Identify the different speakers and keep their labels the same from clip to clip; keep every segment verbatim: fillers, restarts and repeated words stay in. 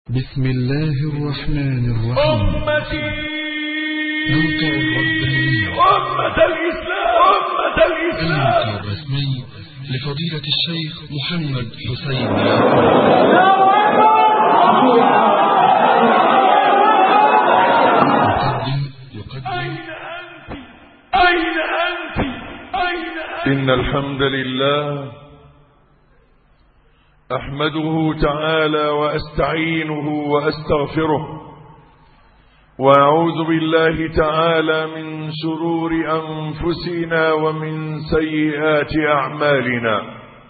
Speaker 1: بسم الله الرحمن الرحيم.
Speaker 2: أمتي
Speaker 1: موقع الربانية
Speaker 2: أمة الإسلام أمة الإسلام
Speaker 1: الموقع الرسمي لفضيلة الشيخ محمد حسين يقدم يقدم
Speaker 2: أين أنت أين أنت أين أنت
Speaker 3: إن الحمد لله أحمده تعالى وأستعينه وأستغفره وأعوذ بالله تعالى من شرور أنفسنا ومن سيئات أعمالنا.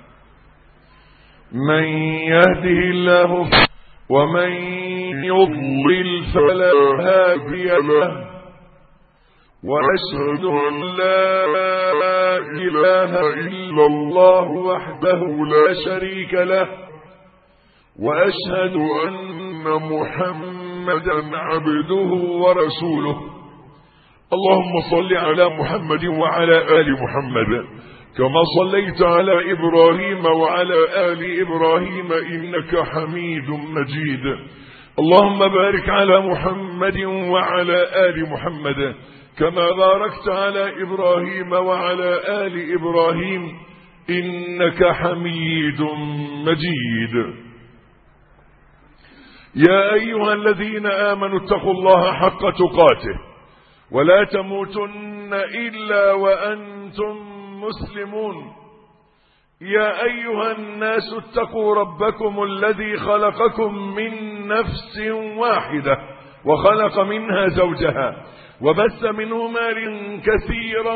Speaker 3: من يهده الله ومن يضلل فلا هادي له، وأشهد أن لا إله إلا الله وحده لا شريك له، وأشهد أن محمدا عبده ورسوله. اللهم صل على محمد وعلى آل محمد كما صليت على إبراهيم وعلى آل إبراهيم إنك حميد مجيد. اللهم بارك على محمد وعلى آل محمد كما باركت على إبراهيم وعلى آل إبراهيم إنك حميد مجيد. يا أيها الذين آمنوا اتقوا الله حق تقاته ولا تموتن إلا وأنتم مسلمون. يا أيها الناس اتقوا ربكم الذي خلقكم من نفس واحدة وخلق منها زوجها وبث منهما كثيرا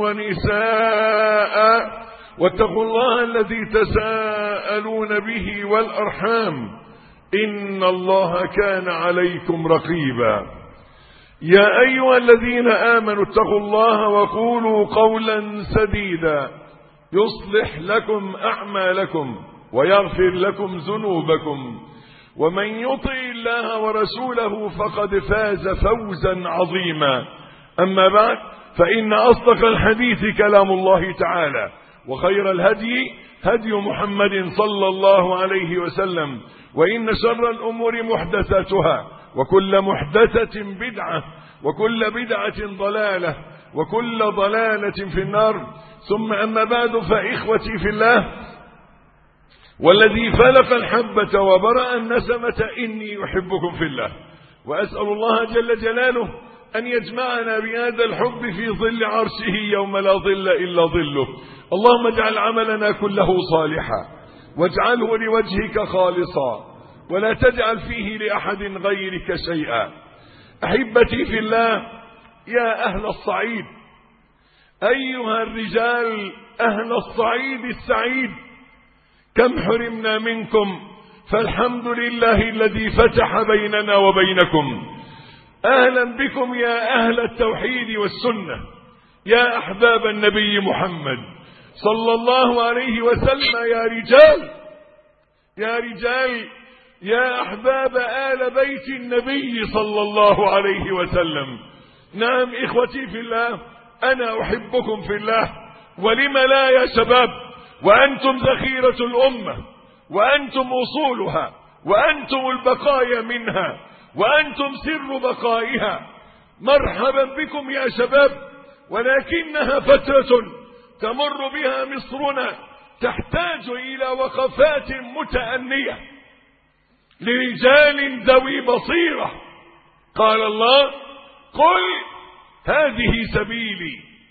Speaker 3: ونساء، واتقوا الله الذي تساءلون به والأرحام إن الله كان عليكم رقيبا. يا أيها الذين آمنوا اتقوا الله وقولوا قولا سديدا يصلح لكم أعمالكم ويغفر لكم ذنوبكم، ومن يطع الله ورسوله فقد فاز فوزا عظيما. أما بعد، فإن أصدق الحديث كلام الله تعالى، وخير الهدي هدي محمد صلى الله عليه وسلم، وإن شر الأمور محدثاتها، وكل محدثة بدعة، وكل بدعة ضلالة، وكل ضلالة في النار. ثم أما بعد، فإخوتي في الله، والذي فلق الحبة وبرأ النسمة إني يحبكم في الله، وأسأل الله جل جلاله أن يجمعنا بهذا الحب في ظل عرشه يوم لا ظل إلا ظله. اللهم اجعل عملنا كله صالحا، واجعله لوجهك خالصا، ولا تجعل فيه لأحد غيرك شيئا. أحبتي في الله، يا أهل الصعيد، أيها الرجال أهل الصعيد السعيد، كم حرمنا منكم، فالحمد لله الذي فتح بيننا وبينكم. أهلا بكم يا أهل التوحيد والسنة، يا أحباب النبي محمد صلى الله عليه وسلم. يا رجال يا رجال يا أحباب آل بيت النبي صلى الله عليه وسلم. نعم إخوتي في الله، أنا أحبكم في الله، ولم لا يا شباب؟ وأنتم ذخيرة الأمة، وأنتم أصولها، وأنتم البقايا منها، وأنتم سر بقائها. مرحبا بكم يا شباب، ولكنها فترة تمر بها مصرنا تحتاج إلى وقفات متأنية لرجال ذوي بصيرة. قال الله: قل هذه سبيلي.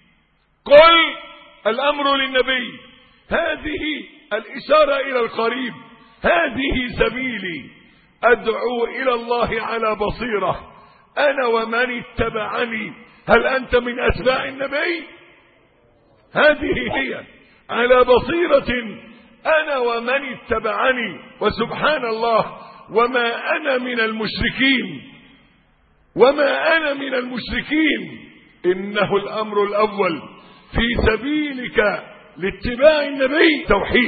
Speaker 3: قل الأمر للنبي، هذه الإشارة إلى القريب، هذه سبيلي أدعو إلى الله على بصيرة أنا ومن اتبعني. هل أنت من أتباع النبي؟ هذه هي، على بصيرة أنا ومن اتبعني. وسبحان الله، وما أنا من المشركين، وما أنا من المشركين. إنه الأمر الأول في سبيلك لاتباع النبي توحيد.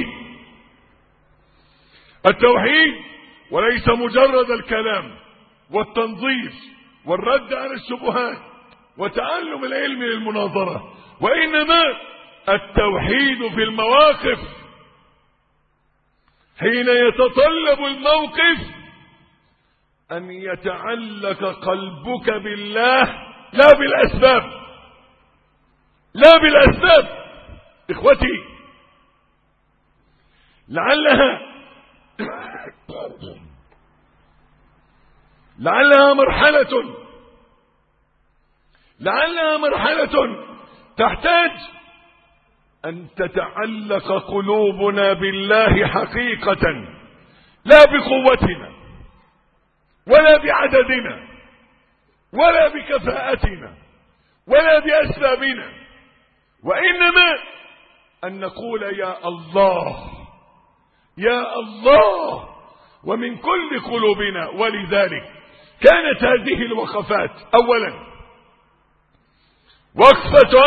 Speaker 3: التوحيد، وليس مجرد الكلام والتنظيف والرد على الشبهات وتعلم العلم للمناظرة، وإنما التوحيد في المواقف. حين يتطلب الموقف أن يتعلق قلبك بالله لا بالأسباب، لا بالأسباب. إخوتي، لعلها لعلها مرحلة لعلها مرحلة تحتاج أن تتعلق قلوبنا بالله حقيقة، لا بقوتنا ولا بعددنا ولا بكفاءتنا ولا بأسبابنا، وإنما أن نقول يا الله يا الله ومن كل قلوبنا. ولذلك كانت هذه الوقفات أولا وقفة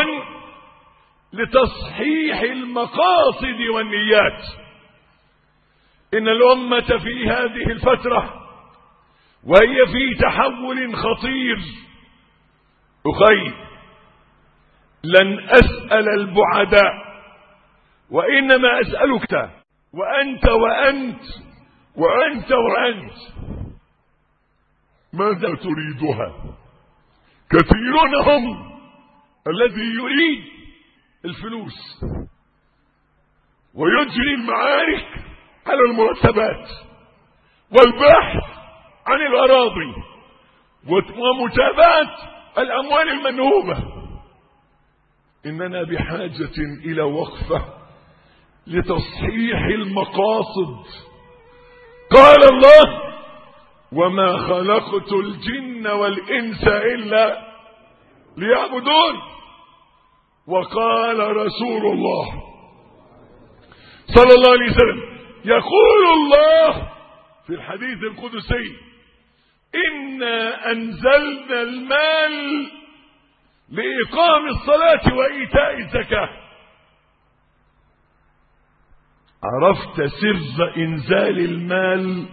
Speaker 3: لتصحيح المقاصد والنيات. إن الأمة في هذه الفترة وهي في تحول خطير، أخي لن أسأل البعداء وإنما أسألك وأنت وأنت وأنت وأنت ماذا تريدها؟ كثيرون هم الذي يريد الفلوس ويجري المعارك على المرتبات والبحث عن الأراضي ومتابعة الأموال المنهوبة. إننا بحاجة إلى وقفة لتصحيح المقاصد. قال الله وما خلقت الجن والإنس إلا ليعبدون. وقال رسول الله صلى الله عليه وسلم يقول الله في الحديث القدسي إنا أنزلنا المال لإقام الصلاة وإيتاء الزكاة. عرفت سر إنزال المال؟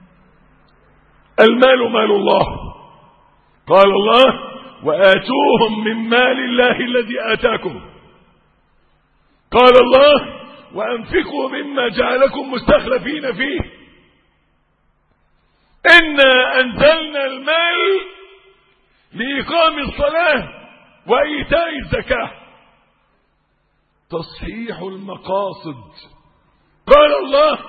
Speaker 3: المال مال الله. قال الله وآتوهم من مال الله الذي آتاكم. قال الله وأنفقوا مما جعلكم مستخلفين فيه. إنا أنزلنا المال لإقام الصلاة وإيتاء الزكاة. تصحيح المقاصد. قال الله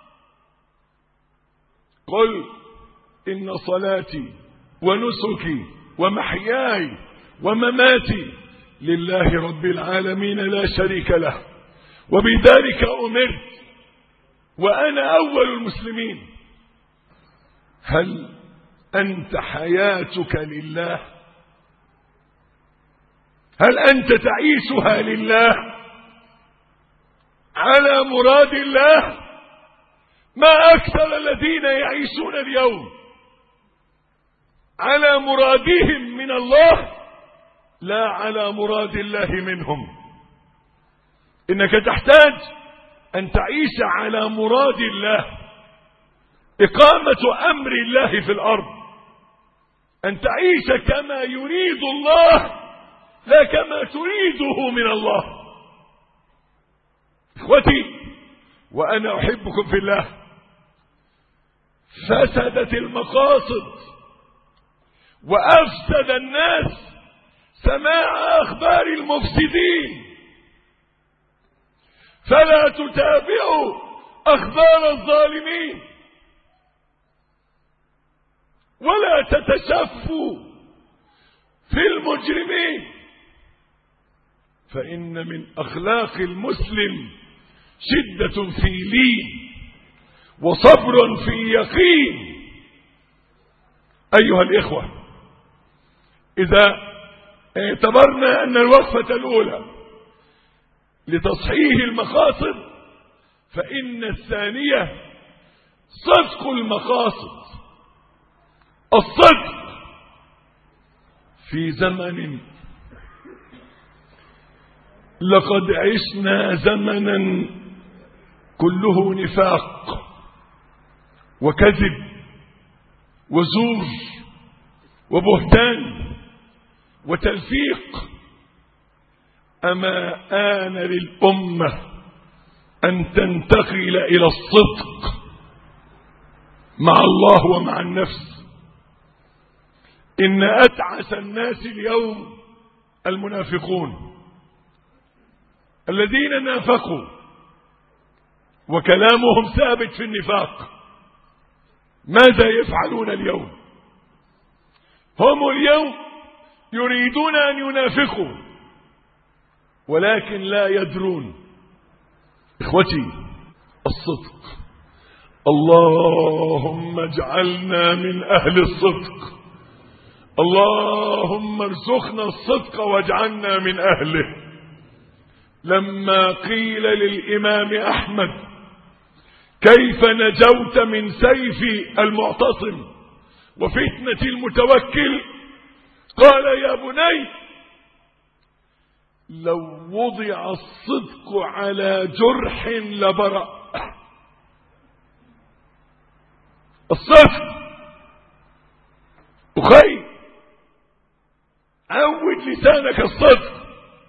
Speaker 3: قل إن صلاتي ونسكي ومحياي ومماتي لله رب العالمين لا شريك له وبذلك أمرت وأنا أول المسلمين. هل أنت حياتك لله؟ هل أنت تعيشها لله على مراد الله؟ ما أكثر الذين يعيشون اليوم على مرادهم من الله لا على مراد الله منهم. إنك تحتاج أن تعيش على مراد الله، إقامة أمر الله في الأرض، أن تعيش كما يريد الله لا كما تريده من الله. إخوتي وأنا أحبكم في الله، فسدت المقاصد وأفسد الناس سماع أخبار المفسدين، فلا تتابعوا أخبار الظالمين ولا تتشفوا في المجرمين، فإن من أخلاق المسلم شدة في لين وصبر في يقين. أيها الإخوة، إذا اعتبرنا أن الوقفة الأولى لتصحيح المقاصد، فإن الثانية صدق المقاصد. الصدق في زمن لقد عشنا زمنا كله نفاق وكذب وزور وبهتان وتلفيق. أما آن للأمة أن تنتقل إلى الصدق مع الله ومع النفس إن أتعس الناس اليوم المنافقون الذين نافقوا وكلامهم ثابت في النفاق. ماذا يفعلون اليوم؟ هم اليوم يريدون أن ينافقوا ولكن لا يدرون. إخوتي، الصدق، اللهم اجعلنا من أهل الصدق، اللهم ارزقنا الصدق واجعلنا من أهله. لما قيل للإمام أحمد كيف نجوت من سيف المعتصم وفتنة المتوكل، قال يا بني لو وضع الصدق على جرح لبرأ. الصدق أخي، عود لسانك الصدق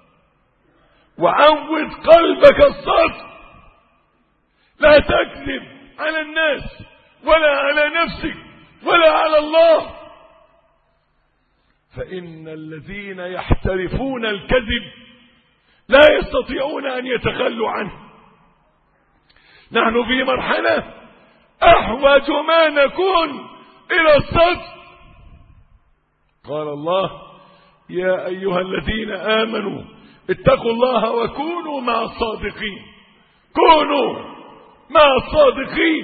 Speaker 3: وعود قلبك الصدق. لا تكذب على الناس ولا على نفسك ولا على الله، فإن الذين يحترفون الكذب لا يستطيعون أن يتخلوا عنه. نحن في مرحلة أحوج ما نكون إلى الصدق. قال الله يا أيها الذين آمنوا اتقوا الله وكونوا مع الصادقين. كونوا مع الصادقين.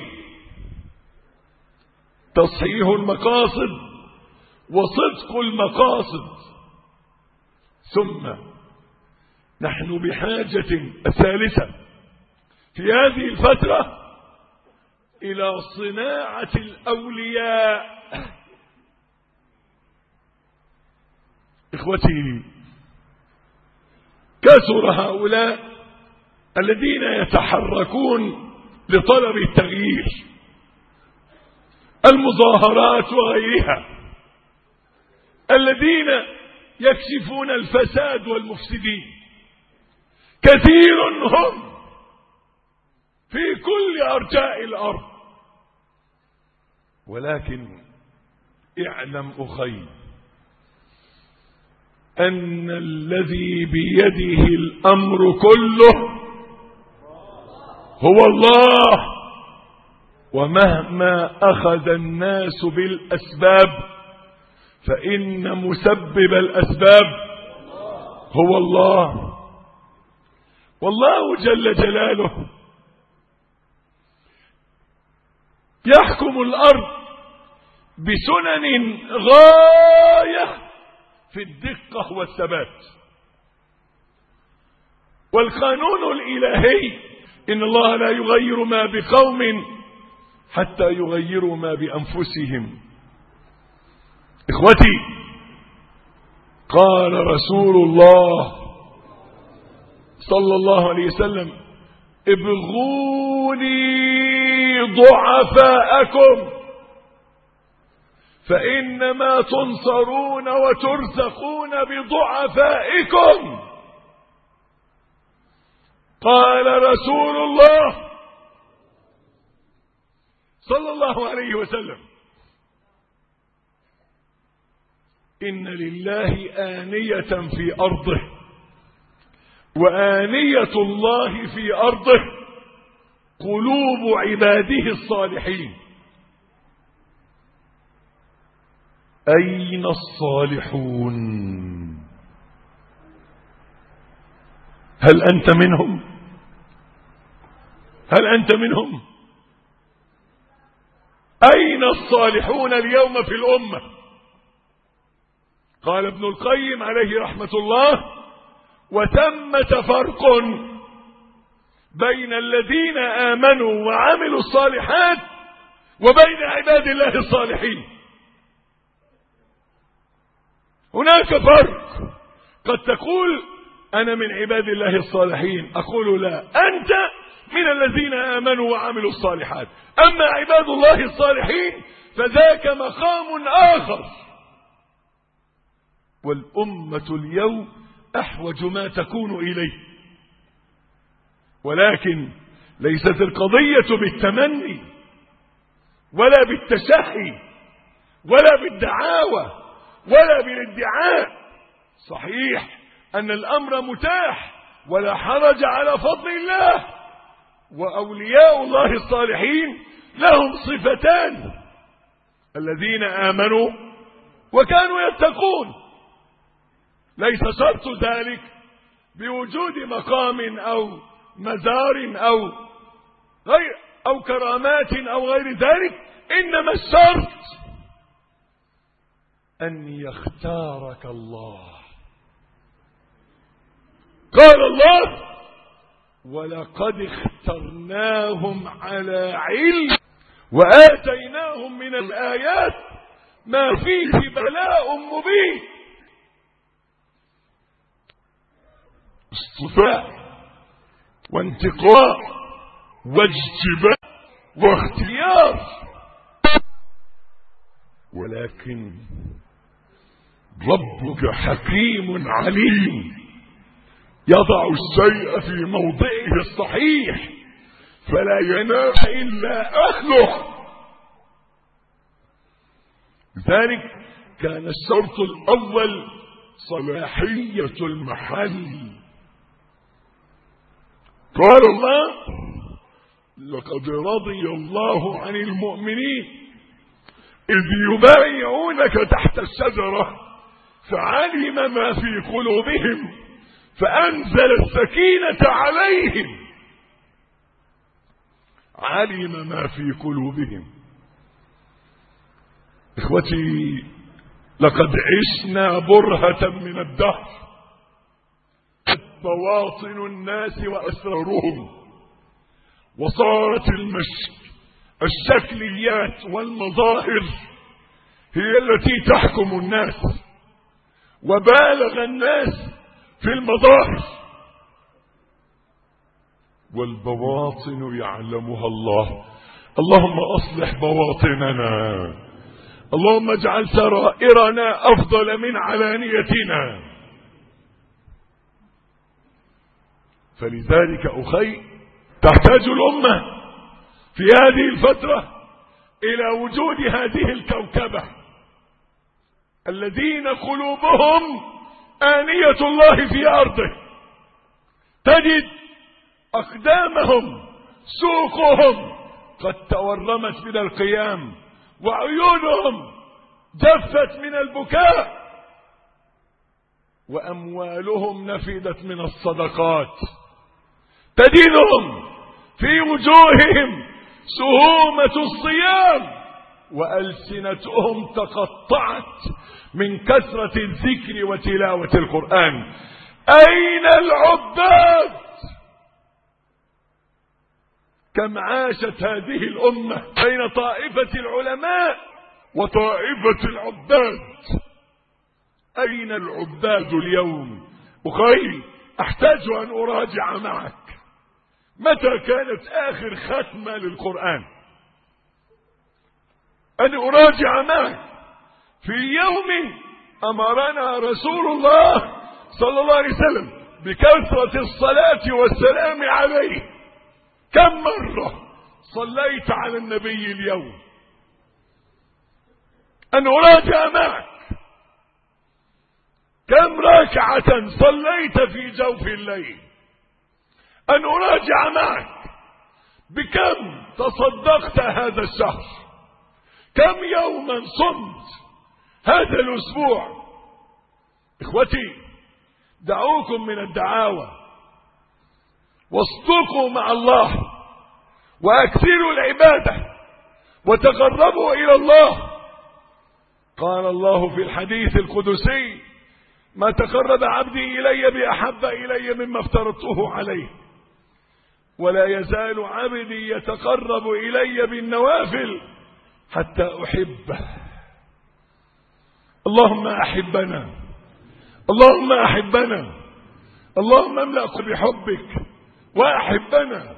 Speaker 3: تصحيح المقاصد وصدق المقاصد. ثم نحن بحاجة الثالثة في هذه الفترة إلى صناعة الأولياء. إخوتي، كثر هؤلاء الذين يتحركون لطلب التغيير، المظاهرات وغيرها، الذين يكشفون الفساد والمفسدين. كثير هم في كل أرجاء الأرض، ولكن اعلم أخي أن الذي بيده الأمر كله هو الله. ومهما أخذ الناس بالأسباب فإن مسبب الأسباب هو الله. والله جل جلاله يحكم الأرض بسنن غاية في الدقة والثبات. والقانون الإلهي إن الله لا يغير ما بقوم حتى يغيروا ما بأنفسهم. إخوتي، قال رسول الله صلى الله عليه وسلم ابغوني ضعفاءكم فإنما تنصرون وترزقون بضعفائكم. قال رسول الله صلى الله عليه وسلم إن لله آنية في أرضه وآنية الله في أرضه قلوب عباده الصالحين. أين الصالحون؟ هل أنت منهم؟ هل أنت منهم؟ أين الصالحون اليوم في الأمة؟ قال ابن القيم عليه رحمة الله وثمة فرق بين الذين آمنوا وعملوا الصالحات وبين عباد الله الصالحين. هناك فرق. قد تقول أنا من عباد الله الصالحين، أقول لا، أنت من الذين آمنوا وعملوا الصالحات. أما عباد الله الصالحين فذاك مقام آخر. والأمة اليوم أحوج ما تكون إليه، ولكن ليست القضية بالتمني ولا بالتشهي ولا بالدعاوى ولا بالادعاء. صحيح أن الأمر متاح ولا حرج على فضل الله، وأولياء الله الصالحين لهم صفتان: الذين آمنوا وكانوا يتقون. ليس شرط ذلك بوجود مقام أو مزار أو غير أو كرامات أو غير ذلك، إنما الشرط أن يختارك الله. قال الله: ولقد اخترناهم على علم وآتيناهم من الآيات ما فيه بلاء مبين. اصطفاء وانتقاء واجتباء واختيار، ولكن ربك حكيم عليم يضع الشيء في موضعه الصحيح فلا ينام إلا أهله. لذلك كان الشرط الأول صلاحية المحل. قال الله: لقد رضي الله عن المؤمنين إذ يبايعونك تحت الشجرة فعلم ما في قلوبهم فأنزل السكينة عليهم. علم ما في قلوبهم. إخوتي، لقد عشنا برهة من الدهر بواطن الناس وأسرارهم، وصارت المشي الشكليات والمظاهر هي التي تحكم الناس، وبالغ الناس في المظاهر، والبواطن يعلمها الله. اللهم أصلح بواطننا، اللهم اجعل سرائرنا أفضل من علانيتنا. فلذلك أخي، تحتاج الأمة في هذه الفترة إلى وجود هذه الكوكبة الذين قلوبهم آنية الله في أرضه. تجد أقدامهم سوقهم قد تورمت من القيام، وعيونهم جفت من البكاء، وأموالهم نفدت من الصدقات. تجدهم في وجوههم سهومة الصيام، وألسنتهم تقطعت من كثرة الذكر وتلاوة القرآن. أين العباد؟ كم عاشت هذه الأمة بين طائفة العلماء وطائفة العباد. أين العباد اليوم؟ أخي، أحتاج أن أراجع معك متى كانت آخر ختمة للقرآن، أن أراجع معك في يوم أمرنا رسول الله صلى الله عليه وسلم بكثرة الصلاة والسلام عليه. كم مرة صليت على النبي اليوم؟ أن أراجع معك كم ركعة صليت في جوف الليل؟ أن أراجع معك بكم تصدقت هذا الشهر؟ كم يوما صمت هذا الأسبوع؟ إخوتي، دعوكم من الدعاوى واصدقوا مع الله وأكثروا العبادة وتقربوا إلى الله. قال الله في الحديث القدسي: ما تقرب عبدي إلي بأحب إلي مما افترضته عليه، ولا يزال عبدي يتقرب إلي بالنوافل حتى أحبه. اللهم أحبنا، اللهم أحبنا، اللهم املأ بحبك وأحبنا.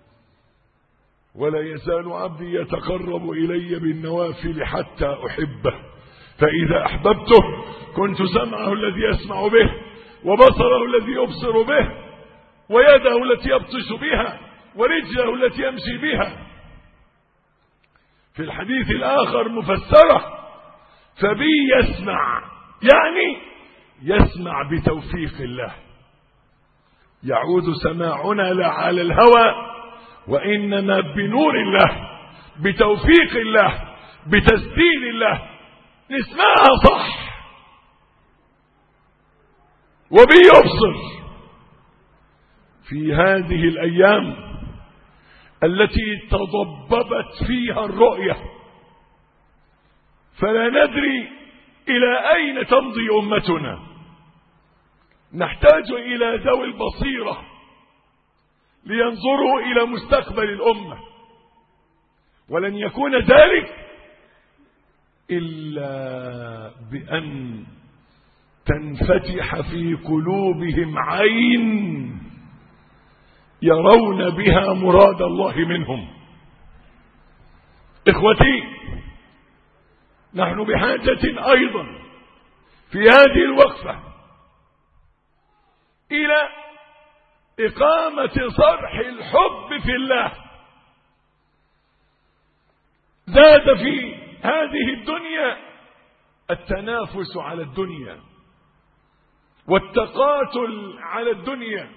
Speaker 3: ولا يزال عبدي يتقرب إلي بالنوافل حتى أحبه، فإذا أحببته كنت سمعه الذي يسمع به، وبصره الذي يبصر به، ويده التي يبطش بها، ورجله التي يمشي بها. في الحديث الآخر مفسرة: فبي يسمع، يعني يسمع بتوفيق الله. يعود سماعنا لا على الهوى وإنما بنور الله، بتوفيق الله، بتسديد الله، نسمعها صح. وبي يبصر في هذه الأيام التي تضببت فيها الرؤية، فلا ندري إلى أين تمضي أمتنا. نحتاج إلى ذوي البصيرة لينظروا إلى مستقبل الأمة، ولن يكون ذلك إلا بأن تنفتح في قلوبهم عين يرون بها مراد الله منهم. إخوتي، نحن بحاجة أيضا في هذه الوقفة إلى إقامة صرح الحب في الله. زاد في هذه الدنيا التنافس على الدنيا والتقاتل على الدنيا،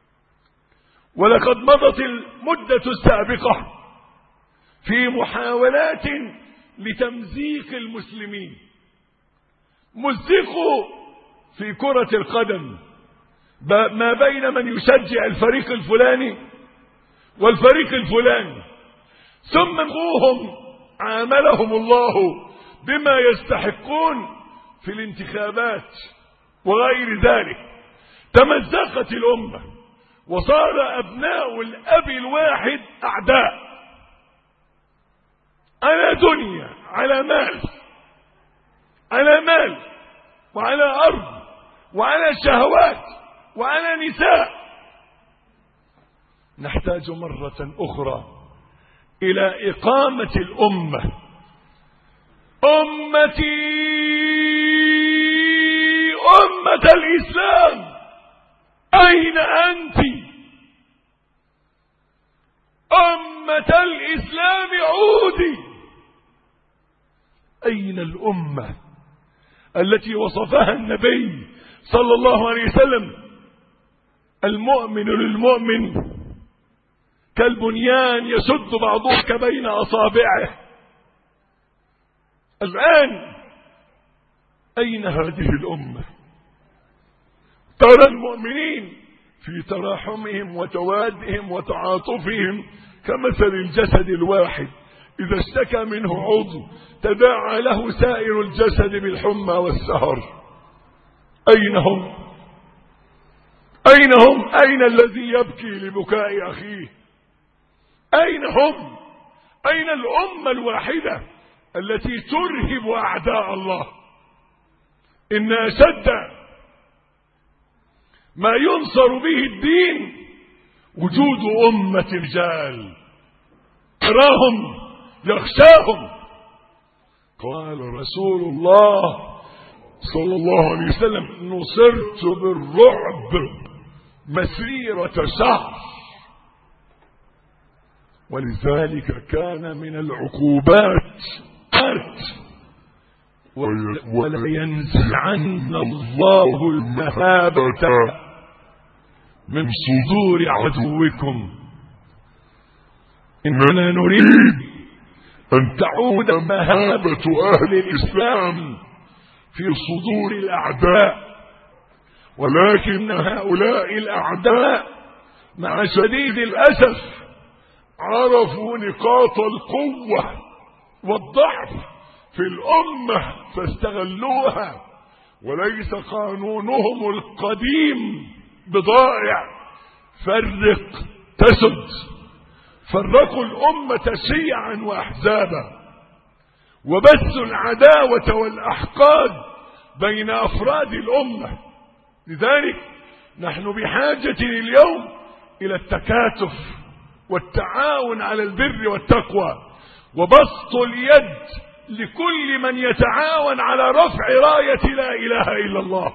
Speaker 3: ولقد مضت المدة السابقة في محاولات لتمزيق المسلمين. مزقوا في كرة القدم ما بين من يشجع الفريق الفلاني والفريق الفلاني، ثم مغوهم عاملهم الله بما يستحقون في الانتخابات وغير ذلك. تمزقت الأمة وصار أبناء الأب الواحد أعداء على دنيا، على مال، على مال وعلى أرض وعلى شهوات وعلى نساء. نحتاج مرة أخرى إلى إقامة الأمة. أمتي أمة الإسلام أين أنت؟ أمة الإسلام عودي. أين الأمة التي وصفها النبي صلى الله عليه وسلم؟ المؤمن للمؤمن كالبنيان يشد بعضك بين أصابعه. الآن أين هذه الأمة؟ ترى المؤمنين في تراحمهم وتوادهم وتعاطفهم كمثل الجسد الواحد، إذا اشتكى منه عضو تداعى له سائر الجسد بالحمى والسهر. أين هم؟ أين هم؟ أين الذي يبكي لبكاء أخيه؟ أين هم؟ أين الأمة الواحدة التي ترهب أعداء الله؟ إن أشد ما ينصر به الدين وجود أمة رجال تراهم يخشاهم. قال رسول الله صلى الله عليه وسلم: نصرت بالرعب مسيرة شهر. ولذلك كان من العقوبات ولا ينزعن الله المهابة من صدور عدوكم. إننا نريد أن تعود مهابة أهل الإسلام في صدور الأعداء، ولكن هؤلاء الأعداء مع شديد الأسف عرفوا نقاط القوة والضعف في الأمة فاستغلوها، وليس قانونهم القديم بضائع. فرق تسد. فرقوا الأمة شيعا وأحزابا، وبثوا العداوة والأحقاد بين أفراد الأمة. لذلك نحن بحاجة اليوم إلى التكاتف والتعاون على البر والتقوى، وبسط اليد لكل من يتعاون على رفع راية لا إله إلا الله.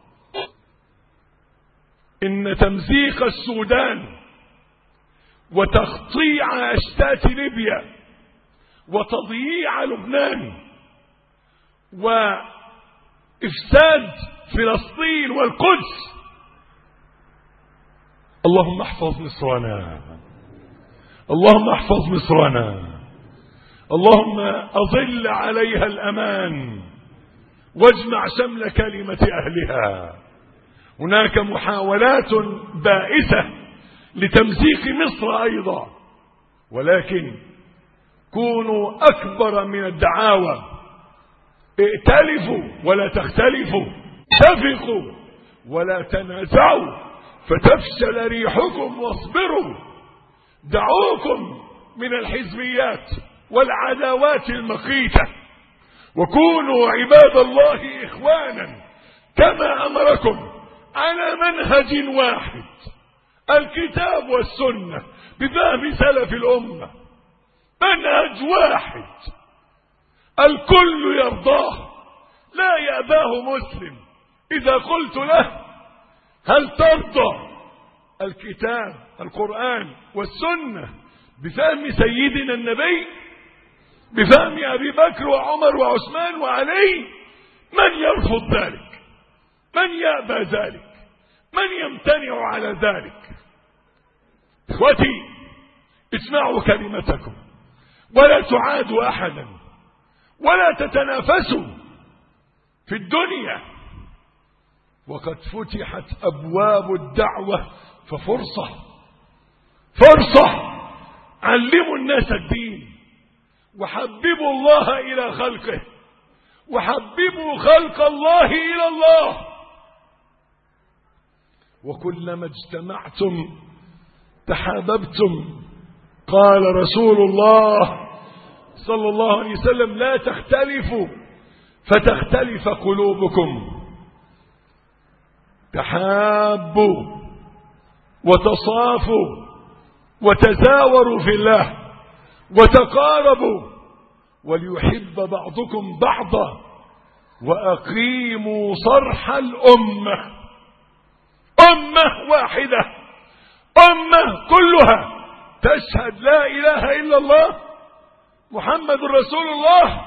Speaker 3: إن تمزيق السودان وتقطيع أشتات ليبيا وتضييع لبنان
Speaker 2: وإفساد فلسطين والقدس. اللهم احفظ مصرنا، اللهم احفظ مصرنا، اللهم أظل عليها الأمان واجمع شمل كلمة أهلها. هناك محاولات بائسة لتمزيق مصر أيضا، ولكن كونوا أكبر من الدعاوى. ائتلفوا ولا تختلفوا، اتفقوا ولا تنازعوا فتفشل ريحكم واصبروا. دعوكم من الحزبيات والعداوات المقيتة، وكونوا عباد الله إخوانا كما أمركم على منهج واحد، الكتاب والسنة بفهم سلف الأمة، منهج واحد الكل يرضاه لا يأباه مسلم. إذا قلت له هل ترضى الكتاب القرآن والسنة بفهم سيدنا النبي، بفهم أبي بكر وعمر وعثمان وعلي، من يرفض ذلك؟ من يأبى ذلك؟ من يمتنع على ذلك؟ اخوتي اسمعوا كلمتكم ولا تعادوا أحدا ولا تتنافسوا في الدنيا، وقد فتحت أبواب الدعوة ففرصة فرصة. علموا الناس الدين وحببوا الله إلى خلقه وحببوا خلق الله إلى الله. وكلما اجتمعتم تحاببتم. قال رسول الله صلى الله عليه وسلم لا تختلفوا فتختلف قلوبكم. تحابوا وتصافوا وتزاوروا في الله وتقاربوا وليحب بعضكم بعضا وأقيموا صرح الأمة. أمة واحدة، أمة كلها تشهد لا إله إلا الله محمد رسول الله،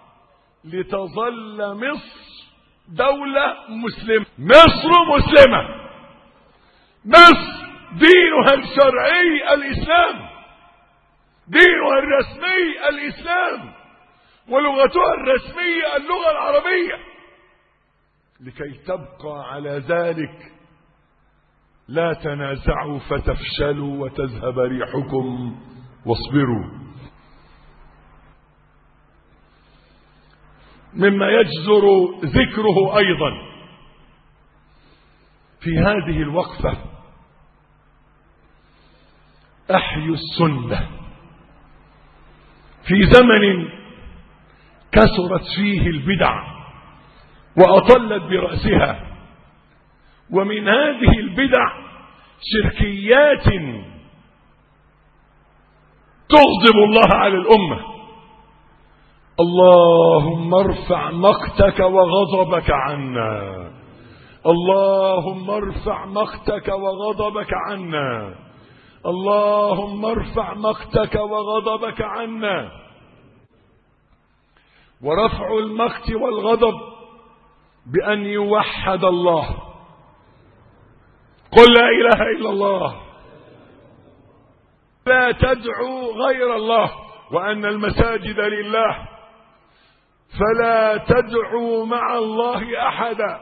Speaker 2: لتظل مصر دولة مسلمة. مصر مسلمة، مصر دينها الشرعي الإسلام، دينها الرسمي الإسلام، ولغتها الرسمية اللغة العربية. لكي تبقى على ذلك لا تنازعوا فتفشلوا وتذهب ريحكم واصبروا. مما يجزر ذكره أيضا في هذه الوقفة أحيوا السنة في زمن كثرت فيه البدع وأطلت برأسها، ومن هذه البدع شركيات تغضب الله على الأمة. اللهم ارفع مقتك وغضبك عنا، اللهم ارفع مقتك وغضبك عنا، اللهم ارفع مقتك وغضبك عنا. ورفع المقت والغضب بأن يوحد الله. قل لا إله إلا الله، لا تدعوا غير الله، وأن المساجد لله فلا تدعوا مع الله أحدا.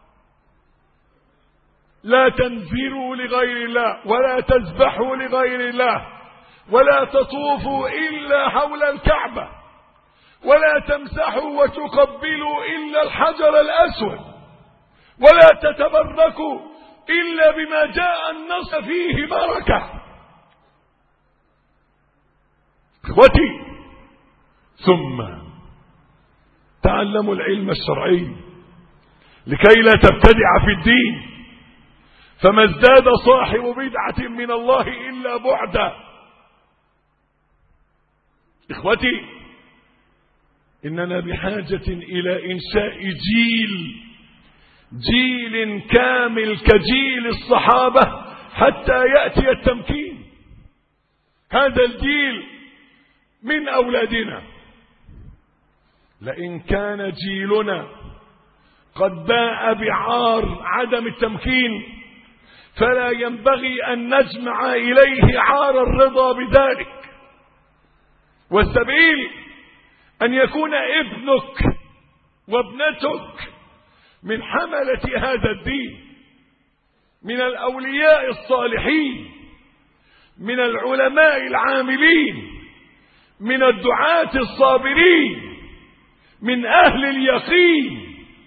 Speaker 2: لا تنذروا لغير الله ولا تذبحوا لغير الله ولا تطوفوا إلا حول الكعبة ولا تمسحوا وتقبلوا إلا الحجر الأسود ولا تتبركوا إلا بما جاء النص فيه بركة. اخوتي ثم تعلموا العلم الشرعي لكي لا تبتدع في الدين، فما ازداد صاحب بدعة من الله إلا بعدا. اخوتي إننا بحاجة إلى إنشاء جيل جيل كامل كجيل الصحابة حتى يأتي التمكين. هذا الجيل من أولادنا، لئن كان جيلنا قد باء بعار عدم التمكين فلا ينبغي أن نجمع إليه عار الرضا بذلك، والسبيل أن يكون ابنك وابنتك من حملة هذا الدين، من الأولياء الصالحين، من العلماء العاملين، من الدعاة الصابرين، من أهل اليقين.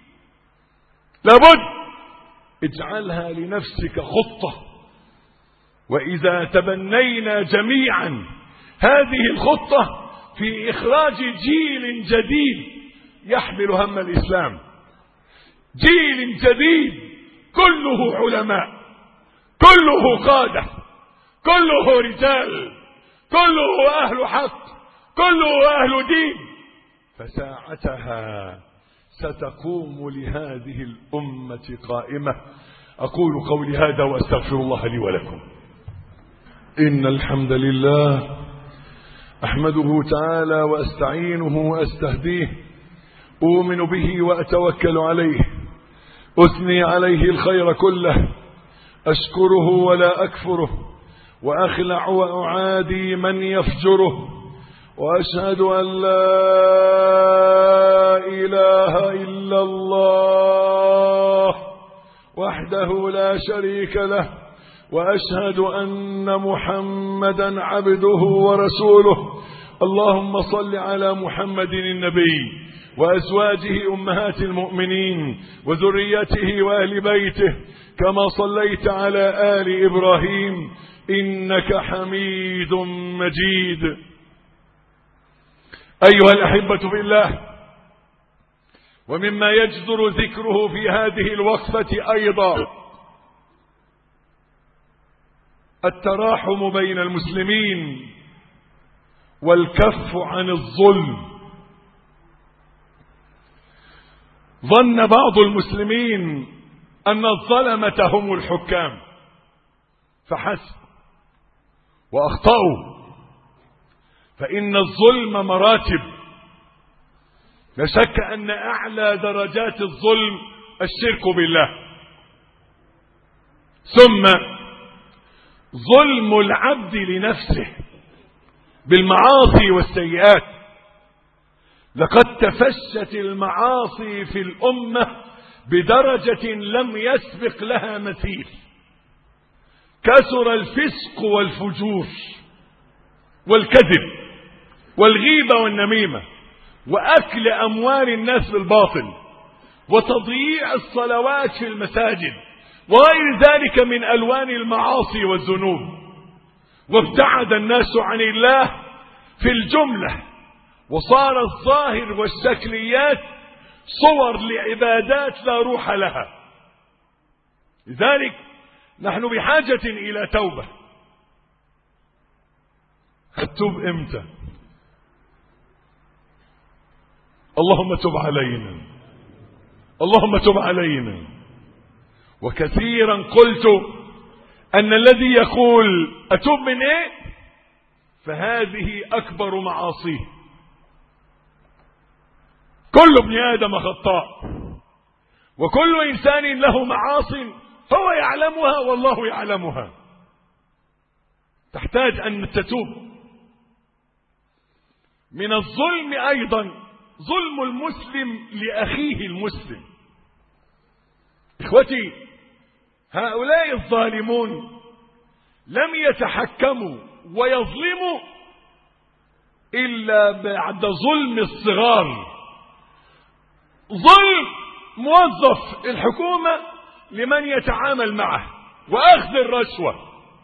Speaker 2: لابد اجعلها لنفسك خطة، وإذا تبنينا جميعا هذه الخطة في إخراج جيل جديد يحمل هم الإسلام، جيل جديد كله علماء، كله قادة، كله رجال، كله أهل حق، كله أهل دين، فساعتها ستقوم لهذه الأمة قائمة. أقول قولي هذا وأستغفر الله لي ولكم. إن الحمد لله أحمده تعالى وأستعينه وأستهديه، أؤمن به وأتوكل عليه، أثني عليه الخير كله، أشكره ولا أكفره، وأخلع وأعادي من يفجره، وأشهد أن لا إله إلا الله وحده لا شريك له، وأشهد أن محمدا عبده ورسوله. اللهم صل على محمد النبي وأزواجه أمهات المؤمنين وذريته وأهل بيته كما صليت على آل إبراهيم إنك حميد مجيد. أيها الأحبة في الله، ومما يجدر ذكره في هذه الوقفة أيضا التراحم بين المسلمين والكف عن الظلم. ظن بعض المسلمين أن الظلمة هم الحكام فحسب، وأخطأوا، فإن الظلم مراتب. لا شك أن أعلى درجات الظلم الشرك بالله، ثم ظلم العبد لنفسه بالمعاصي والسيئات. لقد تفشت المعاصي في الأمة بدرجة لم يسبق لها مثيل. كثر الفسق والفجور والكذب والغيبة والنميمة وأكل أموال الناس بالباطل وتضييع الصلوات في المساجد وغير ذلك من ألوان المعاصي والذنوب. وابتعد الناس عن الله في الجملة، وصار الظاهر والشكليات صور لعبادات لا روح لها. لذلك نحن بحاجة إلى توبة. هتوب امتى؟ اللهم تب علينا، اللهم تب علينا. وكثيرا قلت أن الذي يقول أتوب من إيه فهذه أكبر معاصيه. كل ابن آدم خطاء، وكل إنسان له معاص هو يعلمها والله يعلمها. تحتاج أن تتوب. من الظلم أيضا ظلم المسلم لأخيه المسلم. إخوتي، هؤلاء الظالمون لم يتحكموا ويظلموا إلا بعد ظلم الصغار. ظلم موظف الحكومة لمن يتعامل معه وأخذ الرشوة.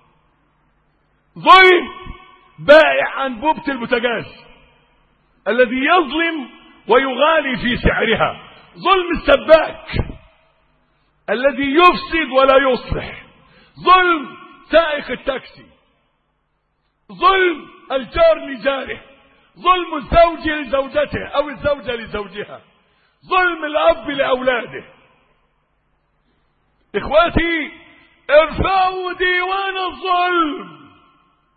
Speaker 2: ظلم بائع أنبوبة البوتاجاز الذي يظلم ويغالي في سعرها. ظلم السباك الذي يفسد ولا يصلح. ظلم سائق التاكسي. ظلم الجار لجاره. ظلم الزوج لزوجته أو الزوجة لزوجها. ظلم الأب لأولاده. إخواتي، ارفعوا ديوان الظلم،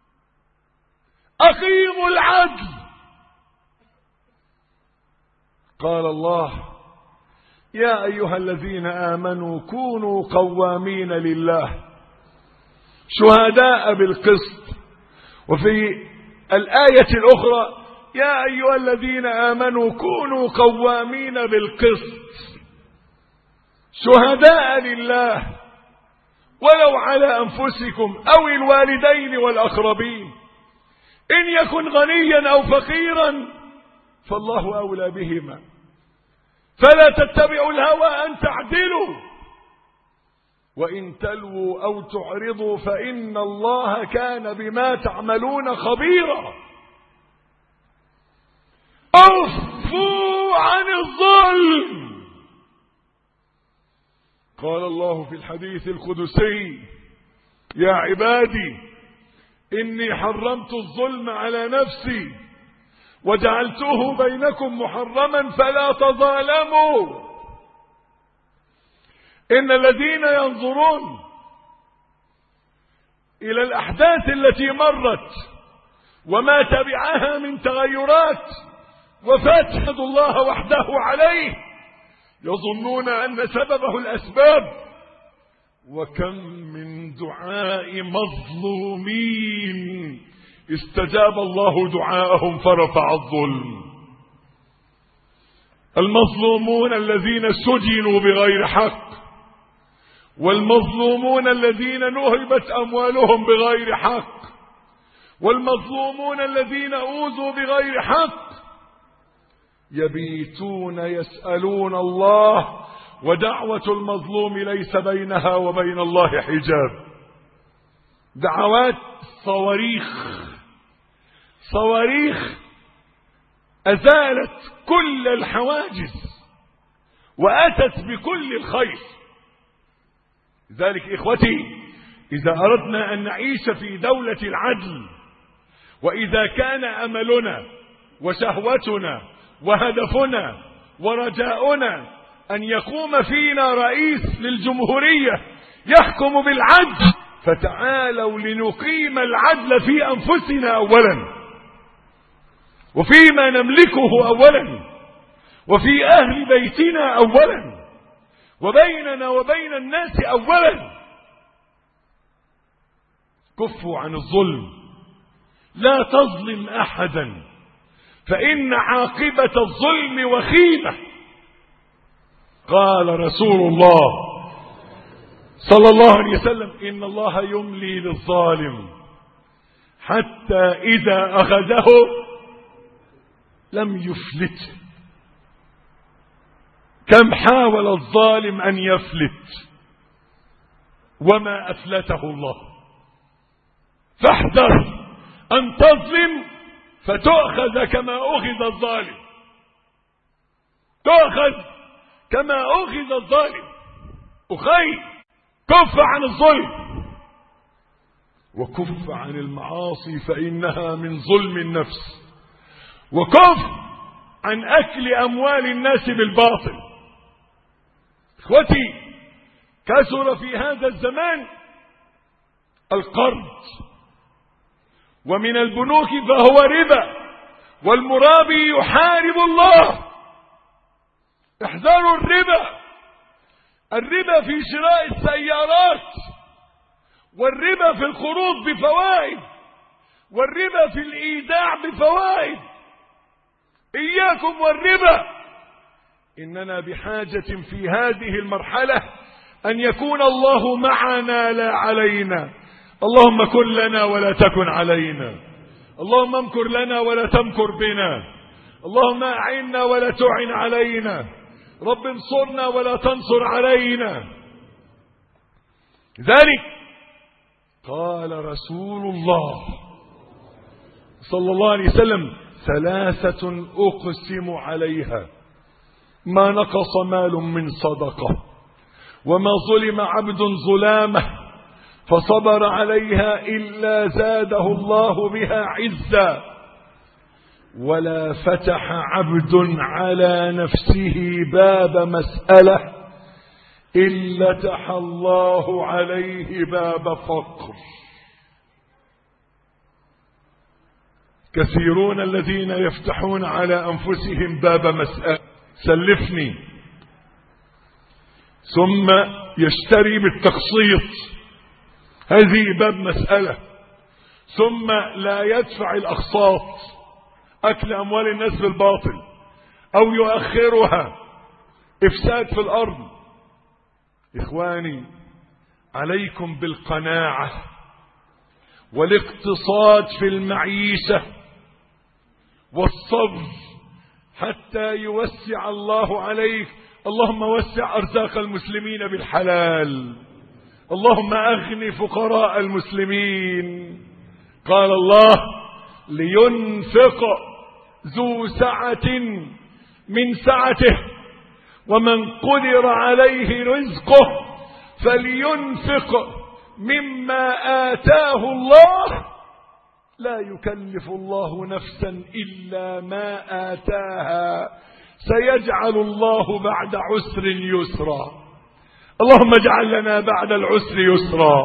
Speaker 2: أقيموا العدل،
Speaker 3: قال الله: يا أيها الذين آمنوا كونوا قوامين لله شهداء بالقسط. وفي الآية الأخرى: يا أيها الذين آمنوا كونوا قوامين بالقسط شهداء لله ولو على أنفسكم أو الوالدين والأقربين إن يكن غنيا أو فقيرا فالله أولى بهما فلا تتبعوا الهوى أن تعدلوا وإن تلووا أو تعرضوا فإن الله كان بما تعملون خبيرا. أوفوا عن الظلم. قال الله في الحديث القدسي: يا عبادي إني حرمت الظلم على نفسي وجعلته بينكم محرما فلا تظالموا. إن الذين ينظرون إلى الأحداث التي مرت وما تبعها من تغيرات وفات يد الله وحده عليه يظنون أن سببه الأسباب، وكم من دعاء مظلومين استجاب الله دعاءهم فرفع الظلم. المظلومون الذين سجنوا بغير حق، والمظلومون الذين نهبت أموالهم بغير حق، والمظلومون الذين أوذوا بغير حق، يبيتون يسألون الله ودعوة المظلوم ليس بينها وبين الله حجاب. دعوات صواريخ صواريخ أزالت كل الحواجز وأتت بكل الخير. ذلك إخوتي إذا أردنا أن نعيش في دولة العدل، وإذا كان أملنا وشهوتنا وهدفنا ورجاؤنا أن يقوم فينا رئيس للجمهورية يحكم بالعدل، فتعالوا لنقيم العدل في أنفسنا أولا، وفيما نملكه أولا، وفي أهل بيتنا أولا، وبيننا وبين الناس أولا. كفوا عن الظلم، لا تظلم أحدا فإن عاقبة الظلم وخيمة. قال رسول الله صلى الله عليه وسلم: إن الله يملي للظالم حتى إذا أخذه لم يفلته. كم حاول الظالم أن يفلت وما أفلته الله. فاحذر أن تظلم فتؤخذ كما أخذ الظالم، تؤخذ كما أخذ الظالم. أخي، كف عن الظلم وكف عن المعاصي فإنها من ظلم النفس، وكف عن أكل أموال الناس بالباطل. اخوتي، كثر في هذا الزمان القرض، ومن البنوك فهو ربا، والمرابي يحارب الله. احذروا الربا، الربا في شراء السيارات، والربا في القروض بفوائد، والربا في الإيداع بفوائد. إياكم والربا. إننا بحاجة في هذه المرحلة أن يكون الله معنا لا علينا. اللهم كن لنا ولا تكن علينا، اللهم امكر لنا ولا تمكر بنا، اللهم أعنا ولا تعن علينا، رب انصرنا ولا تنصر علينا. ذلك قال رسول الله صلى الله عليه وسلم: ثلاثة أقسم عليها ما نقص مال من صدقة، وما ظلم عبد ظلامه فصبر عليها إلا زاده الله بها عزا، ولا فتح عبد على نفسه باب مسألة إلا فتح الله عليه باب فقر. كثيرون الذين يفتحون على أنفسهم باب مسألة
Speaker 2: سلفني، ثم يشتري بالتقسيط، هذه باب مسألة، ثم لا يدفع الأقساط، أكل أموال الناس بالباطل أو يؤخرها، إفساد في الأرض. إخواني، عليكم بالقناعة والاقتصاد في المعيشة والصبر حتى يوسع الله عليك. اللهم وسع أرزاق المسلمين بالحلال، اللهم أغن فقراء المسلمين. قال الله: لينفق ذو سعة من سعته ومن قدر عليه رزقه فلينفق مما آتاه الله لا يكلف الله نفسا إلا ما آتاها سيجعل الله بعد عسر يسرا. اللهم اجعل لنا بعد العسر يسرا.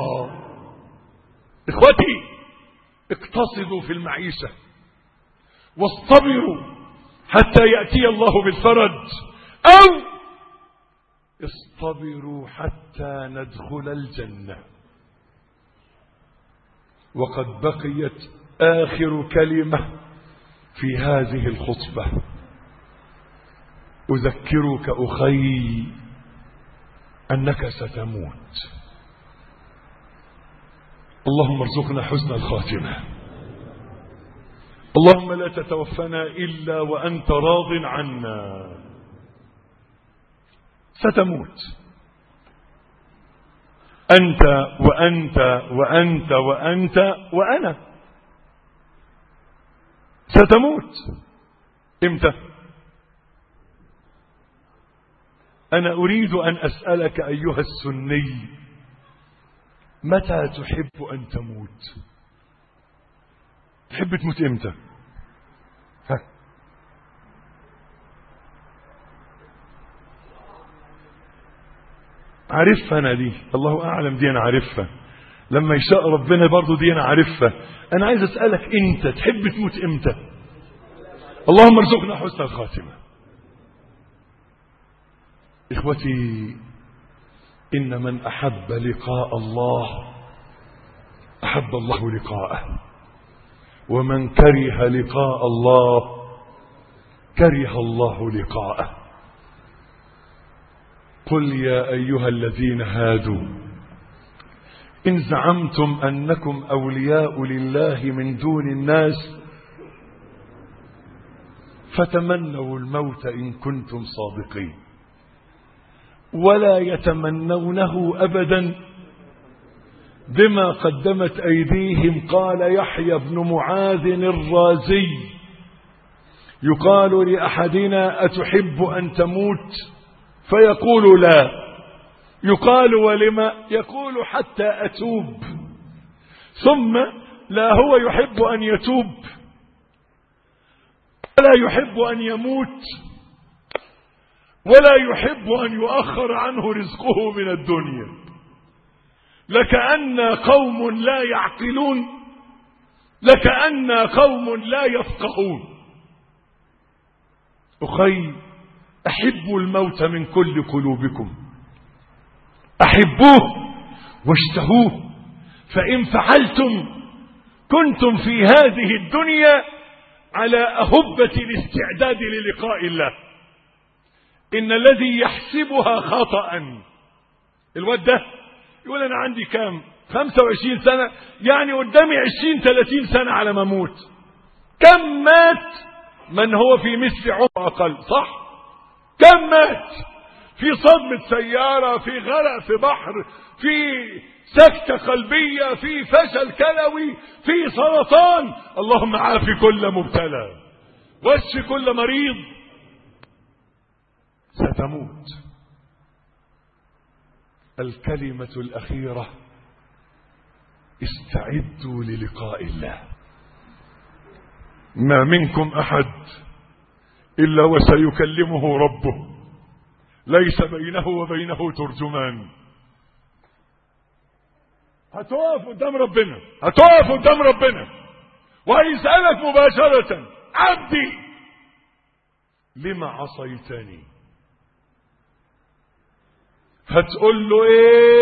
Speaker 2: إخوتي، اقتصدوا في المعيشة واصطبروا حتى يأتي الله بالفرج، أو اصطبروا حتى ندخل الجنة. وقد بقيت آخر كلمة في هذه الخطبة. أذكرك أخي أنك ستموت. اللهم ارزقنا حسن الخاتمة. اللهم لا تتوفنا إلا وأنت راض عنا. ستموت أنت وأنت وأنت وأنت وأنا. ستموت إمتى؟ أنا أريد أن أسألك أيها السني، متى تحب أن تموت؟ تحب تموت إمتى؟ ها؟ عارفها أنا دي، الله أعلم دي أنا عارفها، لما يشاء ربنا برضو دي أنا عارفها. أنا عايز أسألك أنت تحب تموت إمتى؟ اللهم ارزقنا حسن الخاتمة. إخوتي، إن من أحب لقاء الله أحب الله لقاءه، ومن كره لقاء الله كره الله لقاءه. قل يا أيها الذين هادوا إن زعمتم أنكم أولياء لله من دون الناس فتمنوا الموت إن كنتم صادقين ولا يتمنونه أبدا بما قدمت أيديهم. قال يحيى بن معاذ الرازي: يقال لأحدنا أتحب أن تموت؟ فيقول لا. يقال ولما؟ يقول حتى أتوب. ثم لا هو يحب أن يتوب ولا يحب أن يموت ولا يحب أن يؤخر عنه رزقه من الدنيا. لكأن قوم لا يعقلون، لكأن قوم لا يفقهون. أخي، أحبوا الموت من كل قلوبكم، أحبوه واشتهوه، فإن فعلتم كنتم في هذه الدنيا على أهبة الاستعداد للقاء الله. إن الذي يحسبها خطأ، الواد ده يقول أنا عندي كام خمسة وعشرين سنة، يعني قدامي عشرين ثلاثين سنة على ما أموت. كم مات من هو في مثل عمر أقل؟ صح؟ كم مات في صدمة سيارة، في غرق في بحر، في سكتة قلبية، في فشل كلوي، في سرطان. اللهم عافي كل مبتلى واشف كل مريض. ستموت. الكلمة الأخيرة: استعدوا للقاء الله. ما منكم أحد إلا وسيكلمه ربه، ليس بينه وبينه ترجمان. هتقف قدام ربنا، هتقف قدام ربنا وهيسألك مباشرة: عبدي لما عصيتني؟ هتقول له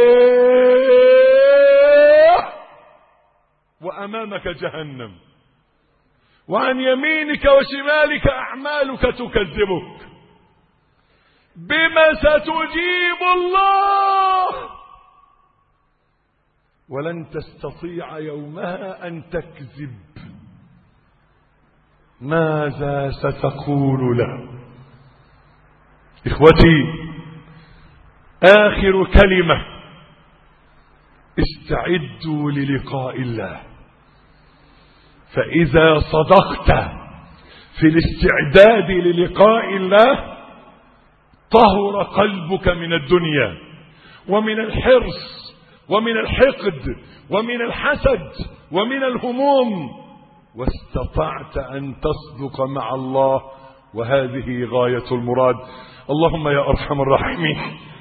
Speaker 2: ايه؟ وامامك جهنم، وعن يمينك وشمالك اعمالك تكذبك. بما ستجيب الله؟ ولن تستطيع يومها ان تكذب. ماذا ستقول له؟ اخوتي، اخر كلمة: استعدوا للقاء الله. فاذا صدقت في الاستعداد للقاء الله طهر قلبك من الدنيا ومن الحرص ومن الحقد ومن الحسد ومن الهموم، واستطعت أن تصدق مع الله، وهذه غاية المراد. اللهم يا أرحم الراحمين،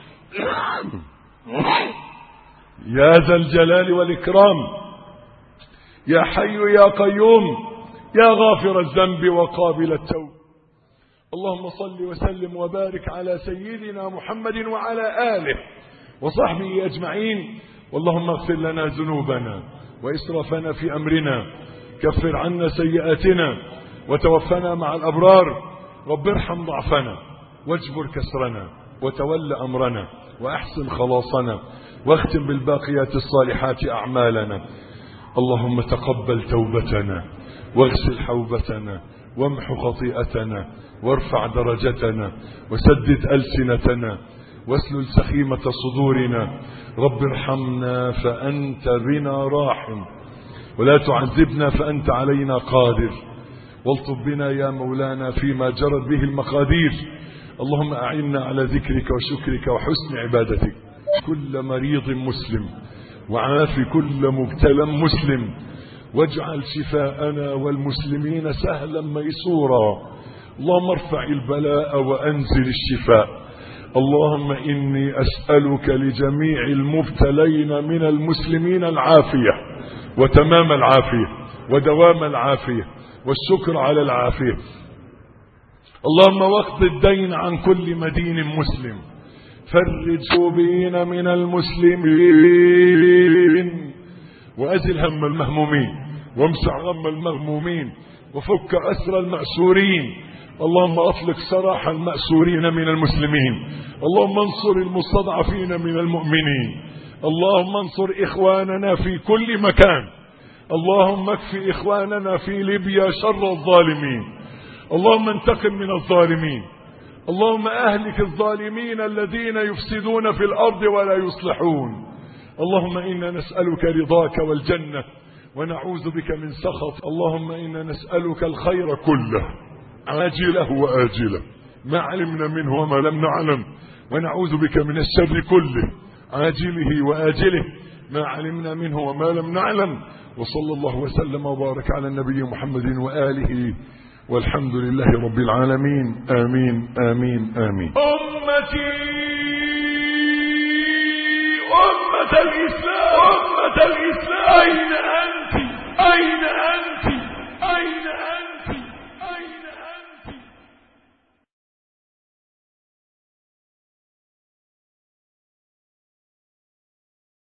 Speaker 2: يا ذا الجلال والإكرام، يا حي يا قيوم، يا غافر الذنب وقابل التوب، اللهم صل وسلم وبارك على سيدنا محمد وعلى آله وصحبه أجمعين. واللهم اغفر لنا ذنوبنا وإسرافنا في أمرنا، كفر عنا سيئاتنا وتوفنا مع الأبرار. رب ارحم ضعفنا واجبر كسرنا وتول أمرنا وأحسن خلاصنا، واختم بالباقيات الصالحات أعمالنا. اللهم تقبل توبتنا واغسل حوبتنا وامح خطيئتنا وارفع درجتنا وسدد ألسنتنا واسلل سخيمة صدورنا. رب ارحمنا فأنت بنا راحم، ولا تعذبنا فأنت علينا قادر، والطف بنا يا مولانا فيما جرت به المقادير. اللهم أعنا على ذكرك وشكرك وحسن عبادتك. كل مريض مسلم وعافي كل مبتلى مسلم، واجعل شفاءنا والمسلمين سهلا ميسورا. اللهم ارفع البلاء وأنزل الشفاء. اللهم إني أسألك لجميع المبتلين من المسلمين العافية وتمام العافية ودوام العافية والشكر على العافية. اللهم واقض الدين عن كل مدين مسلم، فرج كروبين من المسلمين، وأزل هم المهمومين وامسح غم المغمومين، وفك أسر المأسورين. اللهم أطلق سراح المأسورين من المسلمين. اللهم انصر المستضعفين من المؤمنين. اللهم انصر إخواننا في كل مكان. اللهم اكفي إخواننا في ليبيا شر الظالمين. اللهم انتقم من الظالمين. اللهم أهلك الظالمين الذين يفسدون في الأرض ولا يصلحون. اللهم إنا نسألك رضاك والجنة ونعوذ بك من سخط. اللهم إنا نسألك الخير كله عاجله وآجله، ما علمنا منه وما لم نعلم، ونعوذ بك من الشر كله عاجله وآجله، ما علمنا منه وما لم نعلم. وصلى الله وسلم وبارك على النبي محمد وآله، والحمد لله رب العالمين. آمين آمين آمين. أمتي أمة الإسلام أمة الإسلام أين